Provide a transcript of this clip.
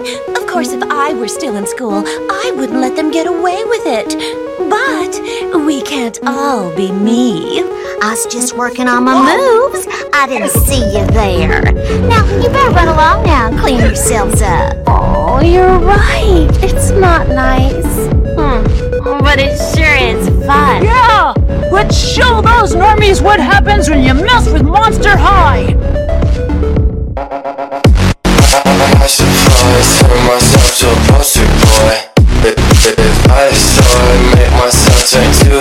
Of course, if I were still in school, I wouldn't let them get away with it. But we can't all be me. I was just working on my moves. I didn't see you there. Now, you better run along now and clean yourselves up. Oh, you're right. It's not nice. But it sure is fun. Yeah! Let's show those normies what happens when you mess with Monster High! I surprised, turn myself to a poster boy. If I saw it, make myself turn to